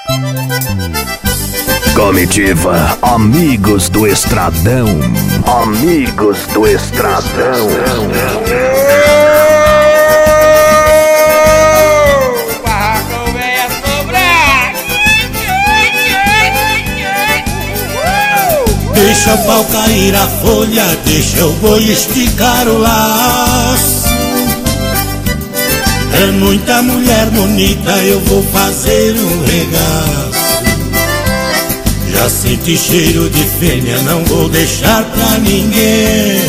Comitiva Amigos do Estradão. Amigos do Estradão. O barracão vem assombrado. Deixa o pau cair a folha, deixa o boi esticar o laço. É muita mulher bonita, eu vou fazer um regaço. Já senti cheiro de fêmea, não vou deixar pra ninguém.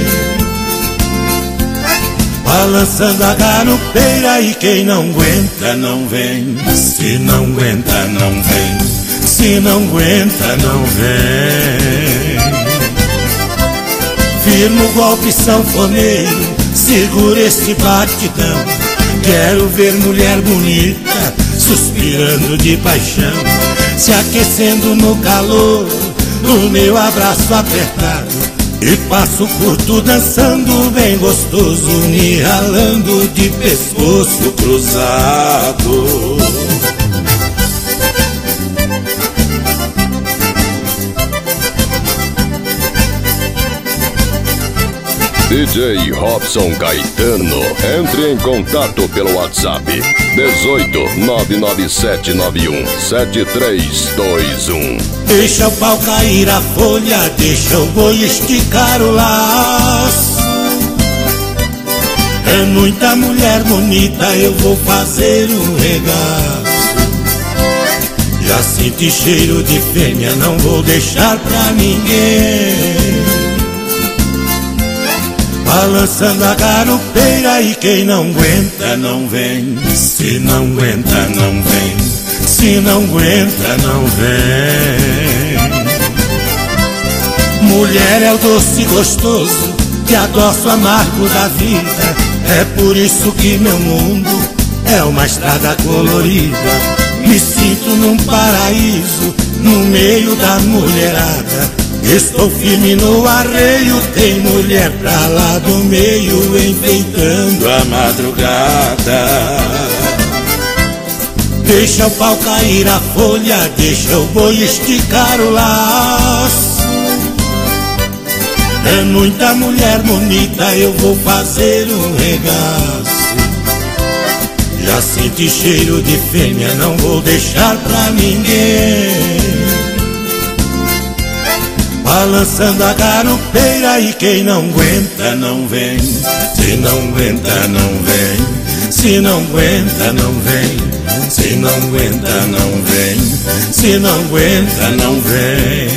Balançando a garupeira e quem não aguenta não vem. Se não aguenta não vem. Se não aguenta não vem. Firma o golpe sanfoneiro, segura esse batidão. Quero ver mulher bonita, suspirando de paixão, se aquecendo no calor, no meu abraço apertado. E passo curto dançando bem gostoso, me ralando de pescoço cruzado. DJ Robson Caetano, entre em contato pelo WhatsApp 18 99791 7321. Deixa o pau cair a folha, deixa o boi esticar o laço. É muita mulher bonita, eu vou fazer um regaço. Já senti cheiro de fêmea, não vou deixar pra ninguém. Balançando a garupeira e quem não aguenta não vem. Se não aguenta não vem. Se não aguenta não vem. Mulher é o doce gostoso que adoça o amargo da vida. É por isso que meu mundo é uma estrada colorida. Me sinto num paraíso no meio da mulherada. Estou firme no arreio, tem mulher pra lá do meio, enfeitando a madrugada. Deixa o pau cair a folha, deixa o boi esticar o laço. É muita mulher bonita, eu vou fazer um regaço. Já senti cheiro de fêmea, não vou deixar pra ninguém. Balançando a garupeira e quem não aguenta não vem. Se não aguenta não vem. Se não aguenta não vem. Se não aguenta não vem. Se não aguenta não vem.